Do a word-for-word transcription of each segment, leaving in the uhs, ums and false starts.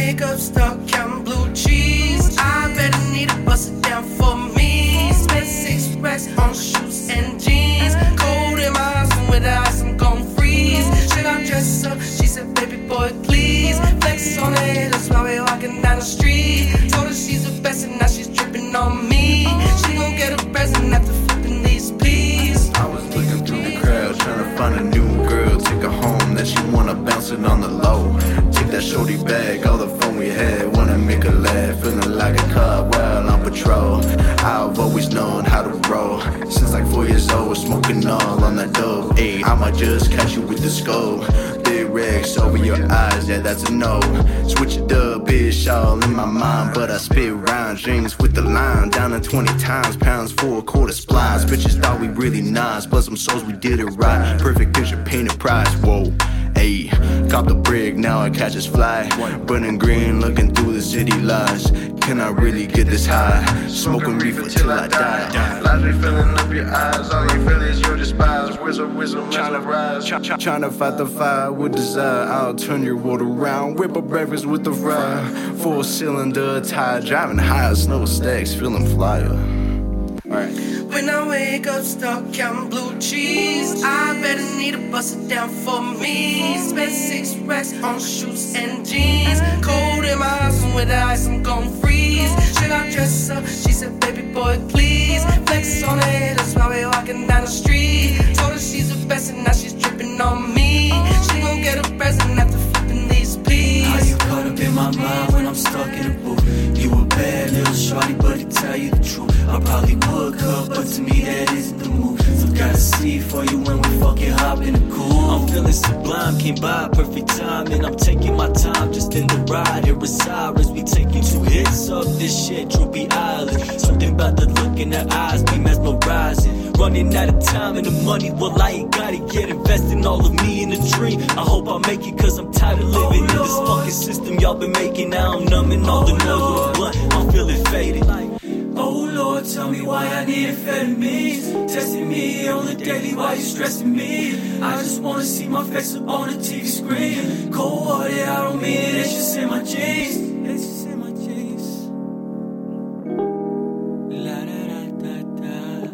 wake up stuck counting blue cheese, I better need to bust it down for me. Spent six racks on shoes and jeans. Cold in my house and with ice I'm gon' freeze. Should I dress up? She said, baby boy, please. Flex on her head, that's why we walking down the street. Told her she's the best and now she's dripping on me. She gon' get a present after flipping these peas. I was looking through the crowd trying to find a new girl, take her home, then she wanna bounce it on the low. Take that shorty back, all the fun we had, wanna make her laugh, feeling like a cop while on patrol. I've always known how to roll, since like four years old, smoking all on that dope. Ayy, I might just catch you with the scope. Big racks over your eyes, yeah, that's a no. Switch it up, bitch, all in my mind, but I spit round drinks with the lime. Down to twenty times, pounds for a quarter splice. Bitches thought we really nice, but some souls we did it right. Perfect picture painted price, whoa. Ayy, cop the brick, now I catch this fly. Burning green, looking through the city lights. Can I really get this high? Smoking reefer till I die. Lies be filling up your eyes, all you feel is you despise. Whistle, whistle, mesmerize. Trying to fight the fire with desire. I'll turn your world around. Whip up breakfast with the fry. Full cylinder tire, driving high, snow stacks, feeling flyer. Alright. When I wake up stuck counting blue cheese, I better need to bust it down for me. Spent six racks on shoes and jeans. Cold in my house and with ice I'm gon' freeze. Should I dress up? She said, baby boy, please. Flex on her head, that's why we walking down the street. Told her she's the best and now she's dripping on me. She gon' get a present after flipping these peas. How you caught up in my mind when I'm stuck in a booth? You a bad little shorty, but to tell you the truth, I probably would cut, but to me that isn't the move. So gotta see for you when we fucking hop in the cool. I'm feeling sublime, came by perfect time, and I'm taking my time just in the ride. Here is Cyrus, we taking two hits of this shit, Droopy Island. Something about the look in her eyes, be mesmerizing. Running out of time and the money, well I ain't got it yet. Investing all of me in a dream, I hope I make it cause I'm tired of living in this fucking system y'all been making. Now I'm numbing all the noise with blunt, I'm feeling faded. Oh Lord, tell me why I need amphetamines. Testing me on the daily, why you stressing me? I just wanna see my face up on the T V screen. Cold water, I don't mean it, it's just in my jeans. It's just in my jeans. La da da da da.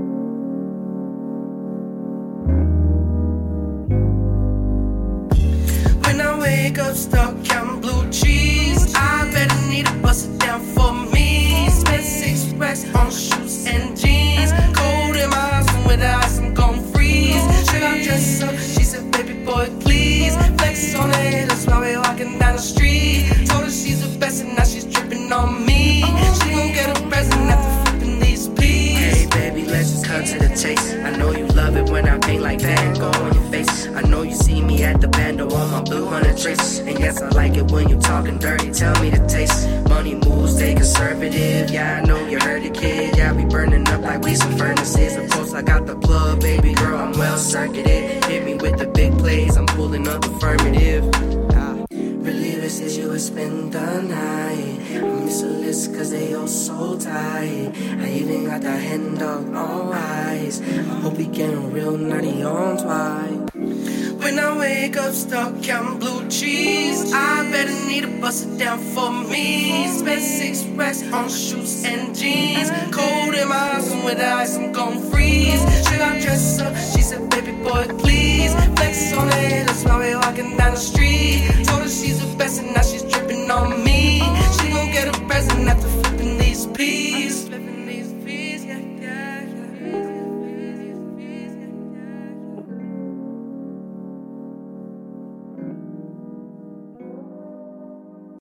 When I wake up stuck counting blue cheese, I better need to bust it down for me. Spent six racks on shoes and jeans. Cold in my house and with ice I'm gon' freeze. Should I dress up? She said, baby boy, please. Flex on her head, that's why we walking down the street. Told her she's the best and now she's dripping on me. She gon' get a present after flipping these peas. Hey baby, let's cut to the chase. I know you love it when I paint like Van Gogh on your face. I know you see me at the bando on my blue hundred trace. And yes, I like it when you talking dirty, tell me the taste. Money moves, stay conservative. Yeah, I know you heard it, kid. Yeah, we burning up like we some furnaces. Of course, I got the plug, baby girl, I'm well circuited. Hit me with the big plays, I'm pulling up affirmative. Ah. Reliever says you would spend the night. I miss a list cause they all so tight. I even got that hand dog on ice. I hope we getting real nutty on twice. When I wake up stuck counting blue cheese, I better need to bust it down for me. Spent six racks on shoes and jeans. Cold in my house and with ice I'm gon' freeze. Should I dress up?